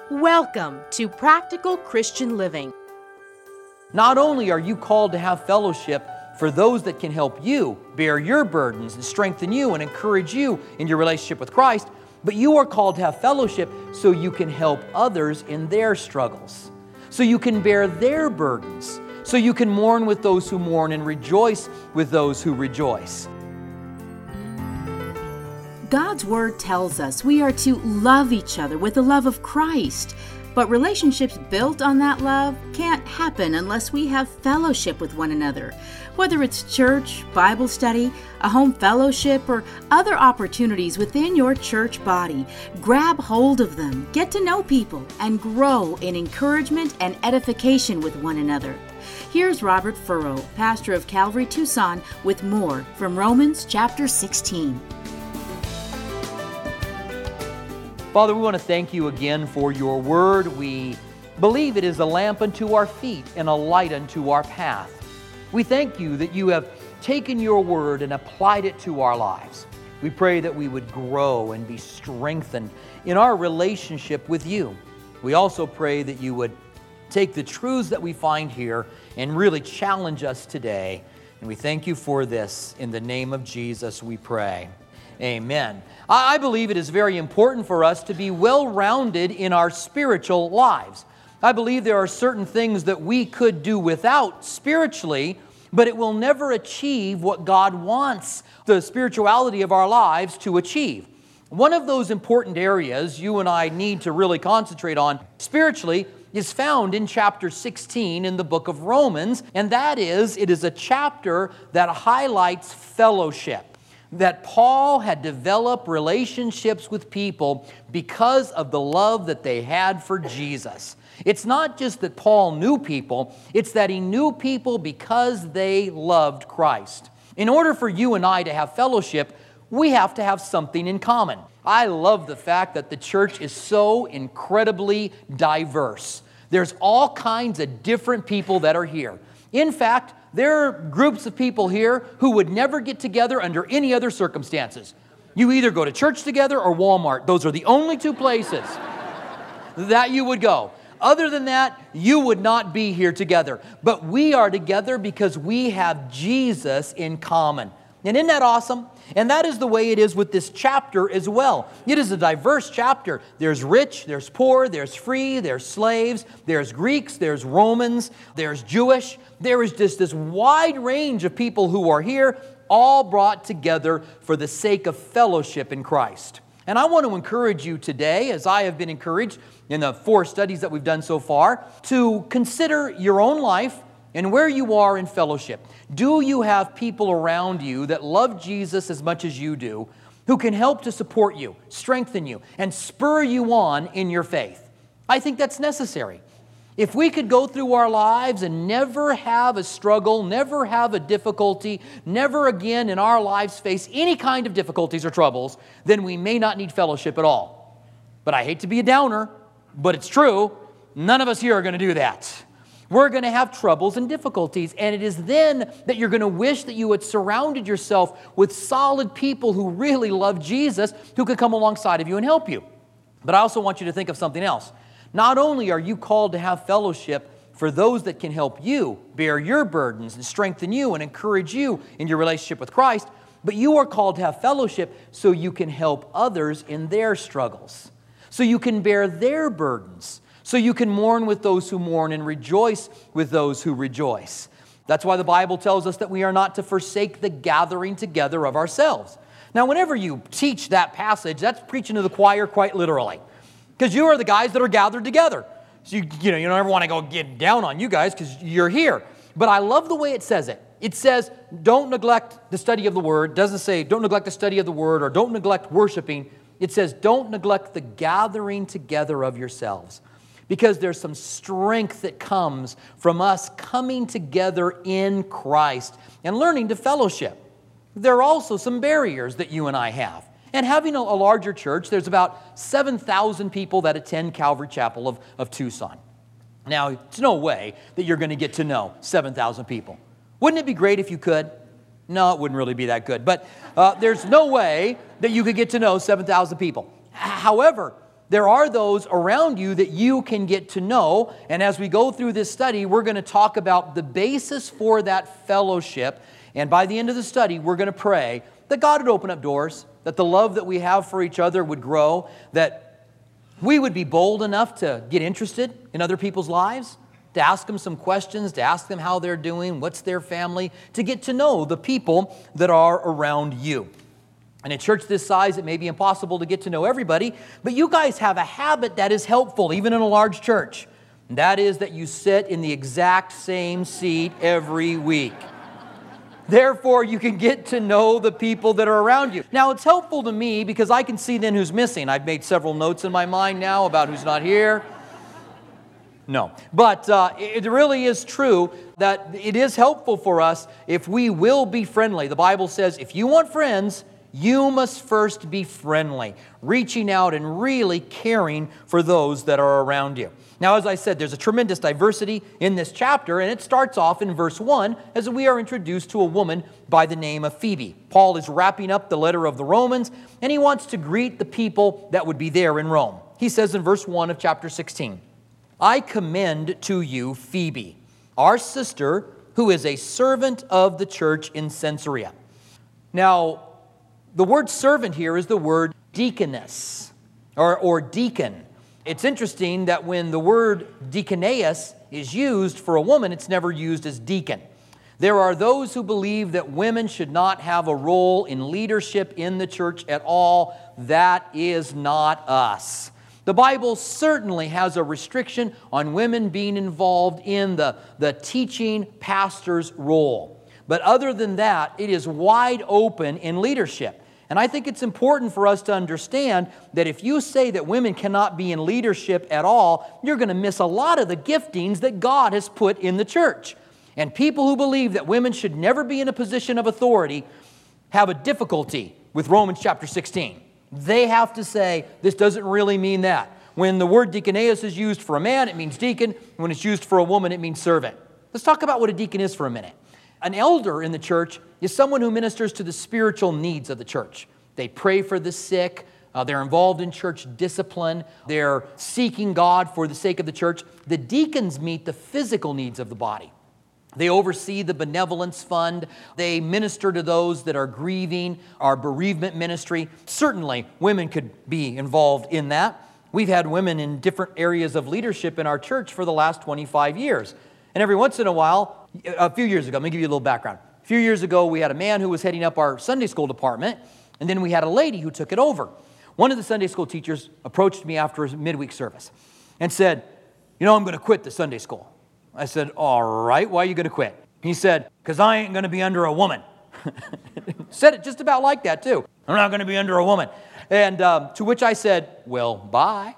Welcome to Practical Christian Living. Not only are you called to have fellowship for those that can help you bear your burdens and strengthen you and encourage you in your relationship with Christ, but you are called to have fellowship so you can help others in their struggles, so you can bear their burdens, so you can mourn with those who mourn and rejoice with those who rejoice. God's Word tells us we are to love each other with the love of Christ. But relationships built on that love can't happen unless we have fellowship with one another. Whether it's church, Bible study, a home fellowship, or other opportunities within your church body, grab hold of them, get to know people, and grow in encouragement and edification with one another. Here's Robert Furrow, pastor of Calvary Tucson, with more from Romans chapter 16. Father, we want to thank you again for your word. We believe it is a lamp unto our feet and a light unto our path. We thank you that you have taken your word and applied it to our lives. We pray that we would grow and be strengthened in our relationship with you. We also pray that you would take the truths that we find here and really challenge us today. And we thank you for this. In the name of Jesus, we pray. Amen. I believe it is very important for us to be well-rounded in our spiritual lives. I believe there are certain things that we could do without spiritually, but it will never achieve what God wants the spirituality of our lives to achieve. One of those important areas you and I need to really concentrate on spiritually is found in chapter 16 in the book of Romans, and that is, it is a chapter that highlights fellowship. That Paul had developed relationships with people because of the love that they had for Jesus. It's not just that Paul knew people, it's that he knew people because they loved Christ. In order for you and I to have fellowship, we have to have something in common. I love the fact that the church is so incredibly diverse. There's all kinds of different people that are here. In fact, there are groups of people here who would never get together under any other circumstances. You either go to church together or Walmart. Those are the only two places that you would go. Other than that, you would not be here together. But we are together because we have Jesus in common. And isn't that awesome? And that is the way it is with this chapter as well. It is a diverse chapter. There's rich, there's poor, there's free, there's slaves, there's Greeks, there's Romans, there's Jewish. There is just this wide range of people who are here, all brought together for the sake of fellowship in Christ. And I want to encourage you today, as I have been encouraged in the 4 studies that we've done so far, to consider your own life and where you are in fellowship. Do you have people around you that love Jesus as much as you do, who can help to support you, strengthen you, and spur you on in your faith? I think that's necessary. If we could go through our lives and never have a struggle, never have a difficulty, never again in our lives face any kind of difficulties or troubles, then we may not need fellowship at all. But I hate to be a downer, but it's true. None of us here are going to do that. We're going to have troubles and difficulties, and it is then that you're going to wish that you had surrounded yourself with solid people who really love Jesus, who could come alongside of you and help you. But I also want you to think of something else. Not only are you called to have fellowship for those that can help you bear your burdens and strengthen you and encourage you in your relationship with Christ, but you are called to have fellowship so you can help others in their struggles, so you can bear their burdens, so you can mourn with those who mourn and rejoice with those who rejoice. That's why the Bible tells us that we are not to forsake the gathering together of ourselves. Now, whenever you teach that passage, that's preaching to the choir quite literally. Because you are the guys that are gathered together. So you don't ever want to go get down on you guys because you're here. But I love the way it says it. It says, don't neglect the study of the Word. It doesn't say, don't neglect the study of the Word or don't neglect worshiping. It says, don't neglect the gathering together of yourselves. Because there's some strength that comes from us coming together in Christ and learning to fellowship. There are also some barriers that you and I have. And having a larger church, there's about 7,000 people that attend Calvary Chapel of Tucson. Now, it's no way that you're going to get to know 7,000 people. Wouldn't it be great if you could? No, it wouldn't really be that good. But there's no way that you could get to know 7,000 people. However, there are those around you that you can get to know. And as we go through this study, we're going to talk about the basis for that fellowship. And by the end of the study, we're going to pray that God would open up doors, that the love that we have for each other would grow, that we would be bold enough to get interested in other people's lives, to ask them some questions, to ask them how they're doing, what's their family, to get to know the people that are around you. In a church this size, it may be impossible to get to know everybody, but you guys have a habit that is helpful, even in a large church. And that is that you sit in the exact same seat every week. Therefore, you can get to know the people that are around you. Now, it's helpful to me because I can see then who's missing. I've made several notes in my mind now about who's not here. No. But it really is true that it is helpful for us if we will be friendly. The Bible says if you want friends, you must first be friendly, reaching out and really caring for those that are around you. Now, as I said, there's a tremendous diversity in this chapter, and it starts off in verse 1 as we are introduced to a woman by the name of Phoebe. Paul is wrapping up the letter of the Romans, and he wants to greet the people that would be there in Rome. He says in verse 1 of chapter 16, I commend to you Phoebe, our sister, who is a servant of the church in Caesarea. Now, the word servant here is the word deaconess or deacon. It's interesting that when the word deaconess is used for a woman, it's never used as deacon. There are those who believe that women should not have a role in leadership in the church at all. That is not us. The Bible certainly has a restriction on women being involved in the teaching pastor's role. But other than that, it is wide open in leadership. And I think it's important for us to understand that if you say that women cannot be in leadership at all, you're going to miss a lot of the giftings that God has put in the church. And people who believe that women should never be in a position of authority have a difficulty with Romans chapter 16. They have to say, this doesn't really mean that. When the word deaconess is used for a man, it means deacon. When it's used for a woman, it means servant. Let's talk about what a deacon is for a minute. An elder in the church is someone who ministers to the spiritual needs of the church. They pray for the sick. They're involved in church discipline. They're seeking God for the sake of the church. The deacons meet the physical needs of the body. They oversee the benevolence fund. They minister to those that are grieving, our bereavement ministry. Certainly, women could be involved in that. We've had women in different areas of leadership in our church for the last 25 years. And every once in a while, a few years ago, let me give you a little background. A few years ago, we had a man who was heading up our Sunday school department, and then we had a lady who took it over. One of the Sunday school teachers approached me after his midweek service and said, I'm going to quit the Sunday school. I said, all right, why are you going to quit? He said, because I ain't going to be under a woman. Said it just about like that, too. I'm not going to be under a woman. And to which I said, well, bye.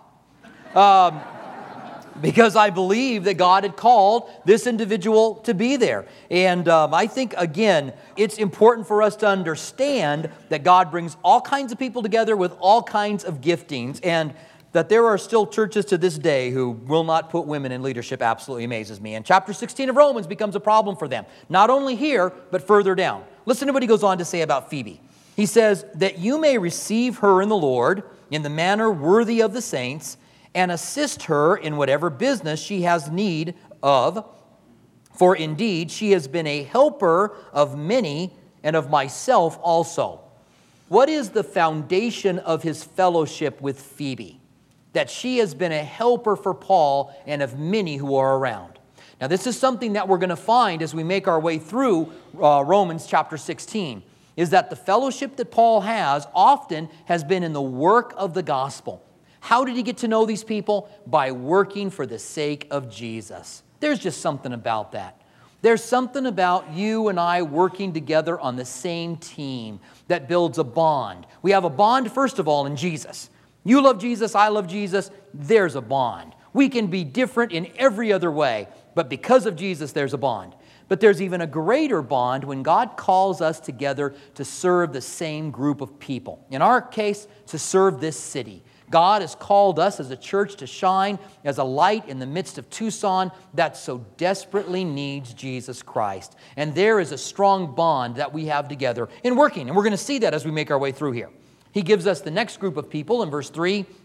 Because I believe that God had called this individual to be there. And I think, again, it's important for us to understand that God brings all kinds of people together with all kinds of giftings, and that there are still churches to this day who will not put women in leadership absolutely amazes me. And chapter 16 of Romans becomes a problem for them, not only here, but further down. Listen to what he goes on to say about Phoebe. He says, that you may receive her in the Lord in the manner worthy of the saints, and assist her in whatever business she has need of. For indeed, she has been a helper of many and of myself also. What is the foundation of his fellowship with Phoebe? That she has been a helper for Paul and of many who are around. Now, this is something that we're going to find as we make our way through Romans chapter 16, is that the fellowship that Paul has often has been in the work of the gospel. How did he get to know these people? By working for the sake of Jesus. There's just something about that. There's something about you and I working together on the same team that builds a bond. We have a bond, first of all, in Jesus. You love Jesus, I love Jesus, there's a bond. We can be different in every other way, but because of Jesus, there's a bond. But there's even a greater bond when God calls us together to serve the same group of people. In our case, to serve this city. God has called us as a church to shine as a light in the midst of Tucson that so desperately needs Jesus Christ. And there is a strong bond that we have together in working. And we're going to see that as we make our way through here. He gives us the next group of people in verse 3.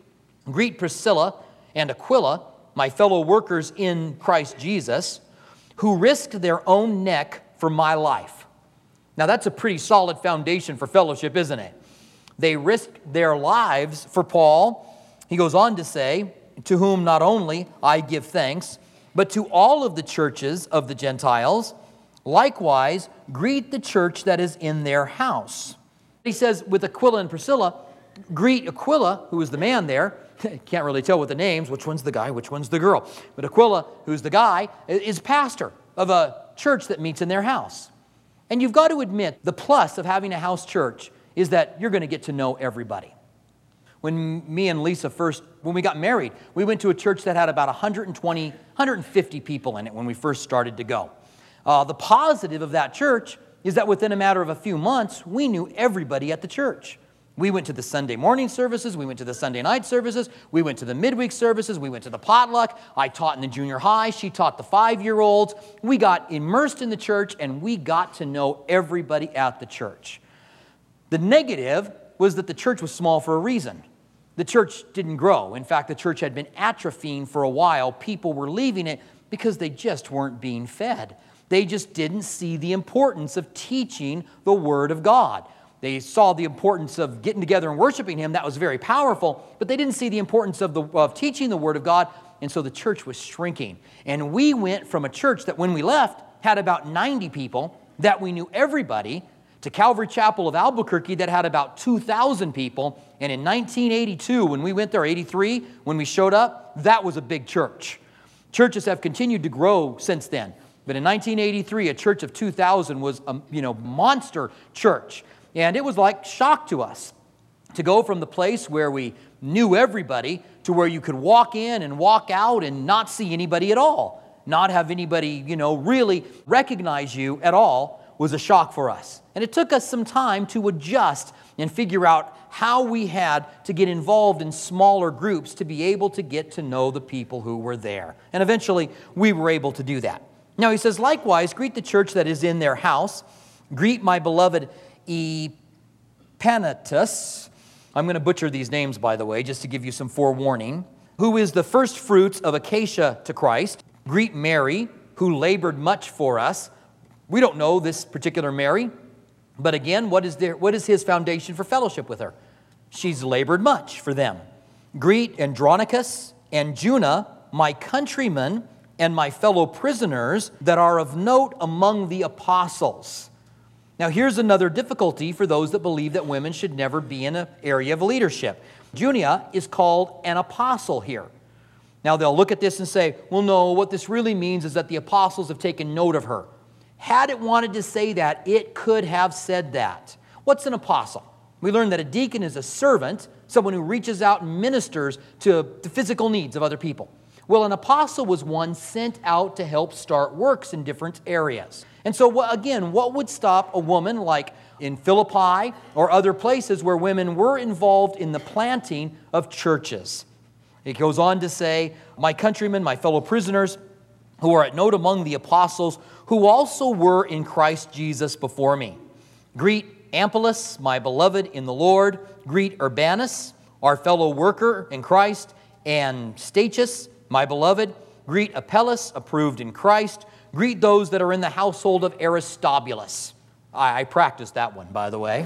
Greet Priscilla and Aquila, my fellow workers in Christ Jesus, who risked their own neck for my life. Now that's a pretty solid foundation for fellowship, isn't it? They risked their lives for Paul. He goes on to say, to whom not only I give thanks, but to all of the churches of the Gentiles, likewise greet the church that is in their house. He says with Aquila and Priscilla, greet Aquila, who is the man there. Can't really tell with the names, which one's the guy, which one's the girl. But Aquila, who's the guy, is pastor of a church that meets in their house. And you've got to admit, the plus of having a house church is that you're going to get to know everybody. When me and Lisa when we got married, we went to a church that had about 120, 150 people in it when we first started to go. The positive of that church is that within a matter of a few months, we knew everybody at the church. We went to the Sunday morning services, we went to the Sunday night services, we went to the midweek services, we went to the potluck. I taught in the junior high, she taught the 5-year-olds. We got immersed in the church and we got to know everybody at the church. The negative was that the church was small for a reason. The church didn't grow. In fact, the church had been atrophying for a while. People were leaving it because they just weren't being fed. They just didn't see the importance of teaching the Word of God. They saw the importance of getting together and worshiping Him. That was very powerful, but they didn't see the importance of teaching the Word of God, and so the church was shrinking. And we went from a church that when we left had about 90 people, that we knew everybody, to Calvary Chapel of Albuquerque that had about 2,000 people. And in 1982, when we went there, 83, when we showed up, that was a big church. Churches have continued to grow since then. But in 1983, a church of 2,000 was a monster church. And it was like shock to us to go from the place where we knew everybody to where you could walk in and walk out and not see anybody at all. Not have anybody, really recognize you at all was a shock for us. And it took us some time to adjust and figure out how we had to get involved in smaller groups to be able to get to know the people who were there. And eventually, we were able to do that. Now, he says, likewise, greet the church that is in their house. Greet my beloved Epanetus. I'm going to butcher these names, by the way, just to give you some forewarning. Who is the first fruits of Acacia to Christ. Greet Mary, who labored much for us. We don't know this particular Mary, but again, what is his foundation for fellowship with her? She's labored much for them. Greet Andronicus and Juna, my countrymen and my fellow prisoners that are of note among the apostles. Now here's another difficulty for those that believe that women should never be in an area of leadership. Junia is called an apostle here. Now they'll look at this and say, well, no, what this really means is that the apostles have taken note of her. Had it wanted to say that, it could have said that. What's an apostle? We learned that a deacon is a servant, someone who reaches out and ministers to the physical needs of other people. Well, an apostle was one sent out to help start works in different areas. And so, again, what would stop a woman like in Philippi or other places where women were involved in the planting of churches? It goes on to say, my countrymen, my fellow prisoners, who are at note among the apostles, who also were in Christ Jesus before me. Greet Amplias, my beloved in the Lord. Greet Urbanus, our fellow worker in Christ, and Stachys, my beloved. Greet Apelles, approved in Christ. Greet those that are in the household of Aristobulus. I practiced that one, by the way.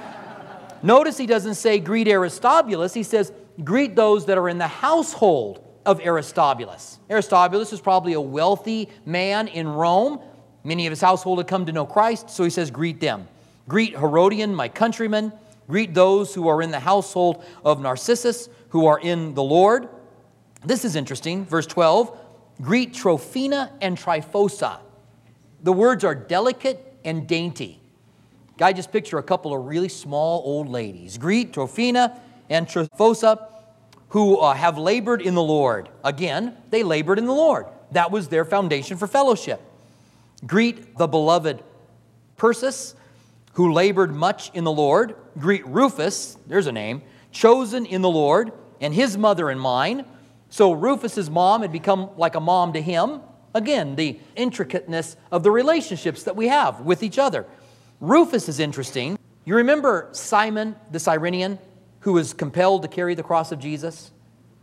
Notice he doesn't say greet Aristobulus. He says greet those that are in the household of Aristobulus. Aristobulus is probably a wealthy man in Rome. Many of his household had come to know Christ, so he says greet them. Greet Herodian, my countrymen. Greet those who are in the household of Narcissus, who are in the Lord. This is interesting. Verse 12, greet Trophiena and Tryphosa. The words are delicate and dainty. Guy, just picture a couple of really small old ladies. Greet Trophiena and Tryphosa, who have labored in the Lord. Again, they labored in the Lord. That was their foundation for fellowship. Greet the beloved Persis, who labored much in the Lord. Greet Rufus, there's a name, chosen in the Lord, and his mother and mine. So Rufus's mom had become like a mom to him. Again, the intricateness of the relationships that we have with each other. Rufus is interesting. You remember Simon the Cyrenian, who was compelled to carry the cross of Jesus?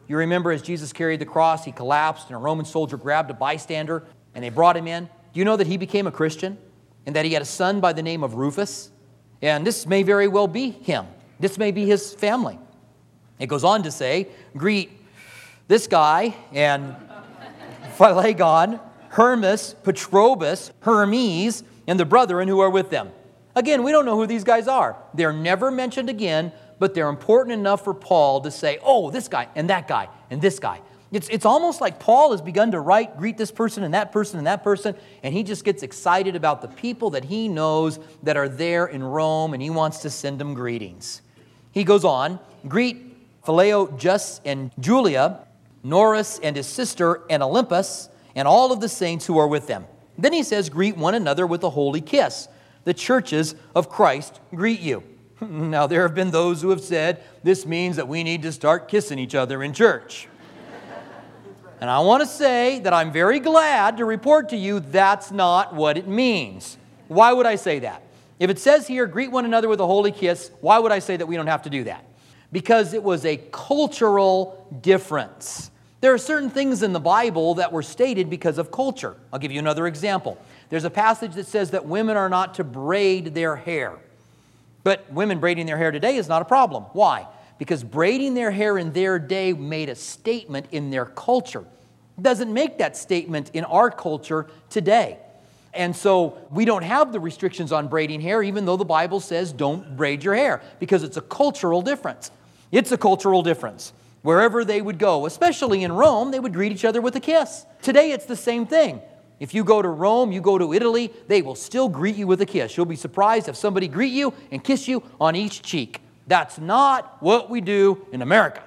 You remember as Jesus carried the cross, he collapsed and a Roman soldier grabbed a bystander and they brought him in. Do you know that he became a Christian and that he had a son by the name of Rufus? And this may very well be him. This may be his family. It goes on to say, greet this guy and Philegon, Hermas, Patrobus, Hermes, and the brethren who are with them. Again, we don't know who these guys are. They're never mentioned again, but they're important enough for Paul to say, oh, this guy and that guy and this guy. It's almost like Paul has begun to write, greet this person and that person and that person, and he just gets excited about the people that he knows that are there in Rome, and he wants to send them greetings. He goes on, greet Philologus and Julia, Norris and his sister, and Olympus, and all of the saints who are with them. Then he says, greet one another with a holy kiss. The churches of Christ greet you. Now, there have been those who have said, this means that we need to start kissing each other in church. And I want to say that I'm very glad to report to you that's not what it means. Why would I say that? If it says here, greet one another with a holy kiss, why would I say that we don't have to do that? Because it was a cultural difference. There are certain things in the Bible that were stated because of culture. I'll give you another example. There's a passage that says that women are not to braid their hair. But women braiding their hair today is not a problem. Why? Because braiding their hair in their day made a statement in their culture. It doesn't make that statement in our culture today. And so we don't have the restrictions on braiding hair, even though the Bible says don't braid your hair, because it's a cultural difference. It's a cultural difference. Wherever they would go, especially in Rome, they would greet each other with a kiss. Today, it's the same thing. If you go to Rome, you go to Italy, they will still greet you with a kiss. You'll be surprised if somebody greet you and kiss you on each cheek. That's not what we do in America.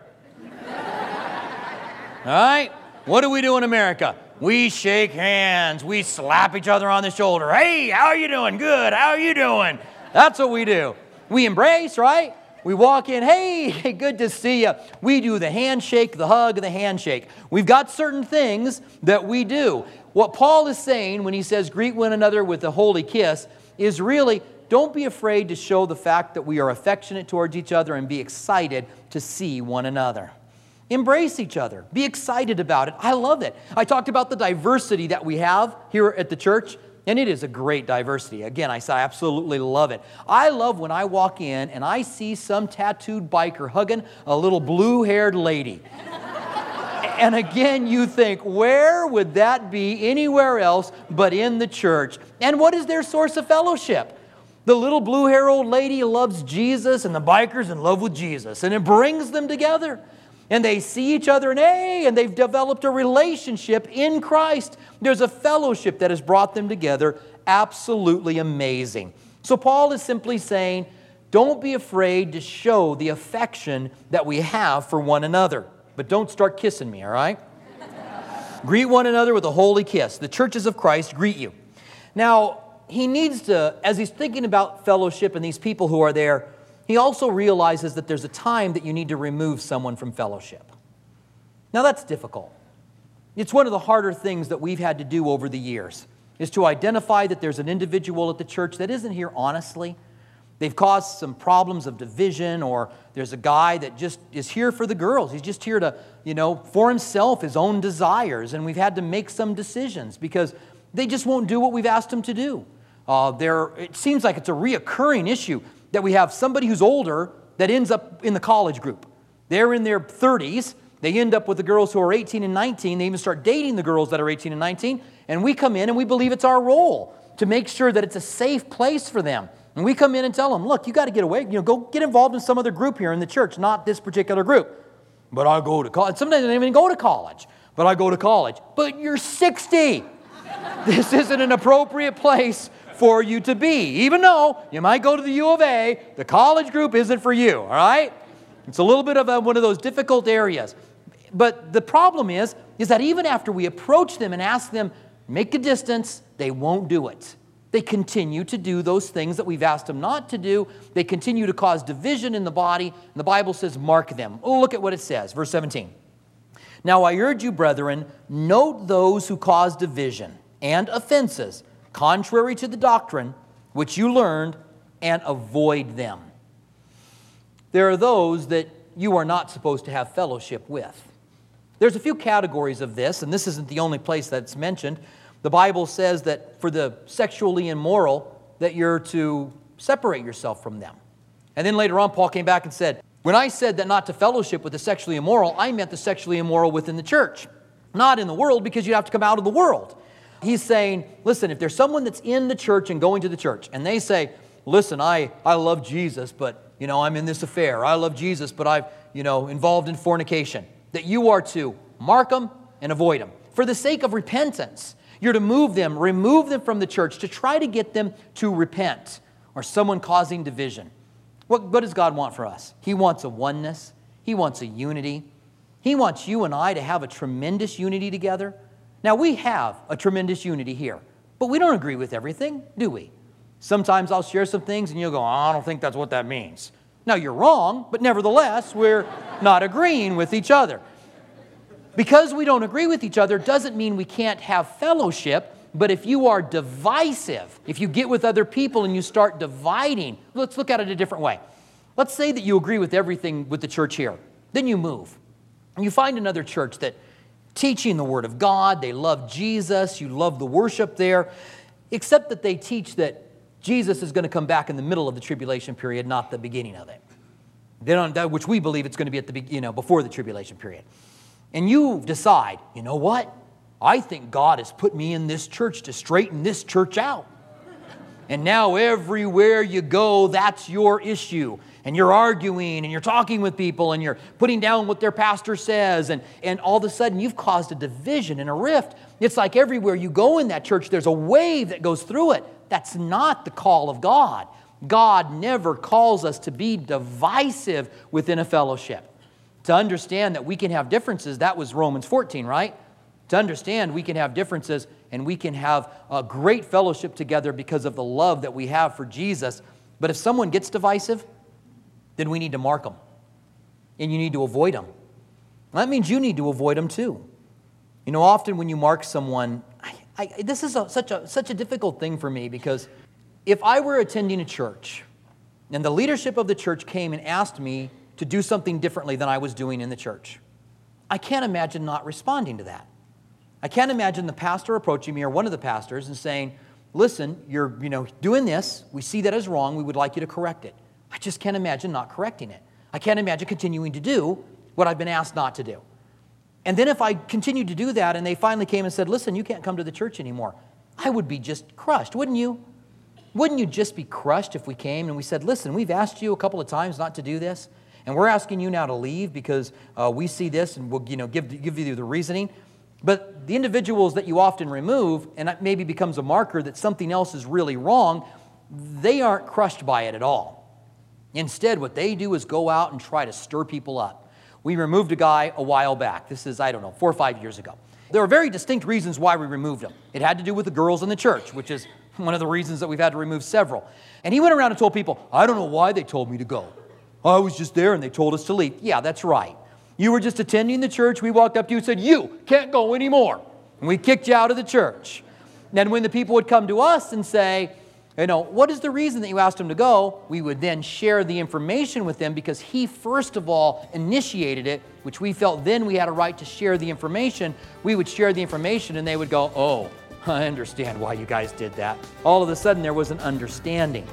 All right? What do we do in America? We shake hands. We slap each other on the shoulder. Hey, how are you doing? Good. How are you doing? That's what we do. We embrace, right? We walk in, hey, good to see you. We do the handshake, the hug, the handshake. We've got certain things that we do. What Paul is saying when he says greet one another with a holy kiss is really don't be afraid to show the fact that we are affectionate towards each other and be excited to see one another. Embrace each other. Be excited about it. I love it. I talked about the diversity that we have here at the church. And it is a great diversity. Again, I absolutely love it. I love when I walk in and I see some tattooed biker hugging a little blue-haired lady. And again, you think, where would that be anywhere else but in the church? And what is their source of fellowship? The little blue-haired old lady loves Jesus and the biker's in love with Jesus. And it brings them together. And they see each other and they've developed a relationship in Christ. There's a fellowship that has brought them together. Absolutely amazing. So Paul is simply saying, don't be afraid to show the affection that we have for one another. But don't start kissing me, all right? Greet one another with a holy kiss. The churches of Christ greet you. Now, he needs to, as he's thinking about fellowship and these people who are there, he also realizes that there's a time that you need to remove someone from fellowship. Now that's difficult. It's one of the harder things that we've had to do over the years, is to identify that there's an individual at the church that isn't here honestly. They've caused some problems of division, or there's a guy that just is here for the girls. He's just here to, for himself, his own desires, and we've had to make some decisions because they just won't do what we've asked them to do. It seems like it's a reoccurring issue that we have somebody who's older that ends up in the college group. They're in their 30s. They end up with the girls who are 18 and 19. They even start dating the girls that are 18 and 19. And we come in and we believe it's our role to make sure that it's a safe place for them. And we come in and tell them, look, you got to get away. Go get involved in some other group here in the church, not this particular group. But I go to college. Sometimes I don't even go to college. But I go to college. But you're 60. This isn't an appropriate place for you to be. Even though you might go to the U of A, the college group isn't for you, all right? It's a little bit of one of those difficult areas. But the problem is that even after we approach them and ask them, make a distance, they won't do it. They continue to do those things that we've asked them not to do. They continue to cause division in the body. And the Bible says, mark them. Oh, look at what it says, verse 17. Now I urge you, brethren, note those who cause division and offenses, contrary to the doctrine which you learned, and avoid them. There are those that you are not supposed to have fellowship with. There's a few categories of this, and this isn't the only place that's mentioned. The Bible says that for the sexually immoral, that you're to separate yourself from them. And then later on, Paul came back and said, when I said that not to fellowship with the sexually immoral, I meant the sexually immoral within the church, not in the world, because you have to come out of the world. He's saying, listen, if there's someone that's in the church and going to the church, and they say, listen, I love Jesus, but, I'm in this affair. I love Jesus, but I've, involved in fornication. That you are to mark them and avoid them. For the sake of repentance, you're to remove them from the church to try to get them to repent, or someone causing division. What does God want for us? He wants a oneness. He wants a unity. He wants you and I to have a tremendous unity together. Now, we have a tremendous unity here, but we don't agree with everything, do we? Sometimes I'll share some things and you'll go, I don't think that's what that means. Now, you're wrong, but nevertheless, we're not agreeing with each other. Because we don't agree with each other doesn't mean we can't have fellowship, but if you are divisive, if you get with other people and you start dividing, let's look at it a different way. Let's say that you agree with everything with the church here. Then you move. And you find another church that teaching the Word of God, they love Jesus, you love the worship there, except that they teach that Jesus is going to come back in the middle of the tribulation period, not the beginning of it. Which we believe it's going to be at the before the tribulation period. And you decide, you know what? I think God has put me in this church to straighten this church out. And now everywhere you go, that's your issue. And you're arguing and you're talking with people and you're putting down what their pastor says. And all of a sudden you've caused a division and a rift. It's like everywhere you go in that church, there's a wave that goes through it. That's not the call of God. God never calls us to be divisive within a fellowship. To understand that we can have differences, that was Romans 14, right? To understand we can have differences and we can have a great fellowship together because of the love that we have for Jesus. But if someone gets divisive, then we need to mark them. And you need to avoid them. That means you need to avoid them too. Often when you mark someone, this is such a difficult thing for me, because if I were attending a church and the leadership of the church came and asked me to do something differently than I was doing in the church, I can't imagine not responding to that. I can't imagine the pastor approaching me or one of the pastors and saying, listen, you're doing this. We see that as wrong. We would like you to correct it. I just can't imagine not correcting it. I can't imagine continuing to do what I've been asked not to do. And then if I continued to do that and they finally came and said, listen, you can't come to the church anymore, I would be just crushed, wouldn't you? Wouldn't you just be crushed if we came and we said, listen, we've asked you a couple of times not to do this, and we're asking you now to leave because we see this, and we'll give you the reasoning. But the individuals that you often remove, and that maybe becomes a marker that something else is really wrong, they aren't crushed by it at all. Instead, what they do is go out and try to stir people up. We removed a guy a while back. This is, 4 or 5 years ago. There are very distinct reasons why we removed him. It had to do with the girls in the church, which is one of the reasons that we've had to remove several. And he went around and told people, I don't know why they told me to go. I was just there and they told us to leave. Yeah, that's right. You were just attending the church. We walked up to you and said, you can't go anymore. And we kicked you out of the church. And when the people would come to us and say, what is the reason that you asked him to go? We would then share the information with them, because he first of all initiated it, which we felt then we had a right to share the information. We would share the information and they would go, oh, I understand why you guys did that. All of a sudden there was an understanding.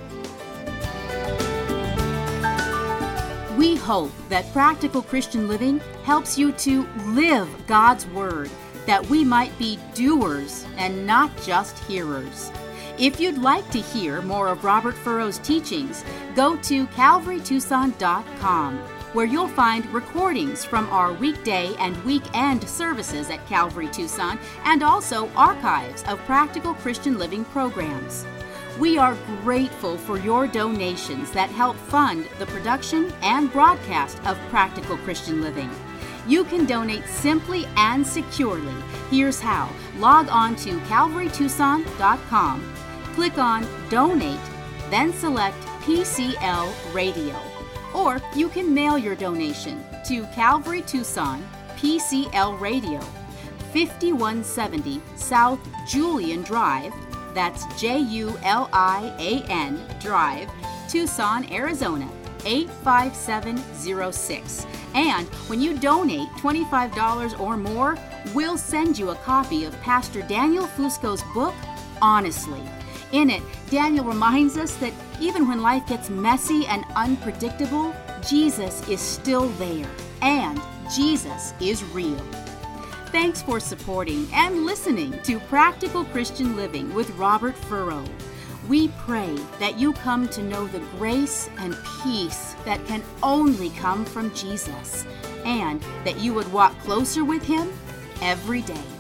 We hope that Practical Christian Living helps you to live God's Word, that we might be doers and not just hearers. If you'd like to hear more of Robert Furrow's teachings, go to calvarytucson.com, where you'll find recordings from our weekday and weekend services at Calvary Tucson, and also archives of Practical Christian Living programs. We are grateful for your donations that help fund the production and broadcast of Practical Christian Living. You can donate simply and securely. Here's how. Log on to calvarytucson.com. Click on Donate, then select PCL Radio. Or you can mail your donation to Calvary Tucson, PCL Radio, 5170 South Julian Drive, that's Julian Drive, Tucson, Arizona, 85706. And when you donate $25 or more, we'll send you a copy of Pastor Daniel Fusco's book, Honestly. In it, Daniel reminds us that even when life gets messy and unpredictable, Jesus is still there, and Jesus is real. Thanks for supporting and listening to Practical Christian Living with Robert Furrow. We pray that you come to know the grace and peace that can only come from Jesus, and that you would walk closer with Him every day.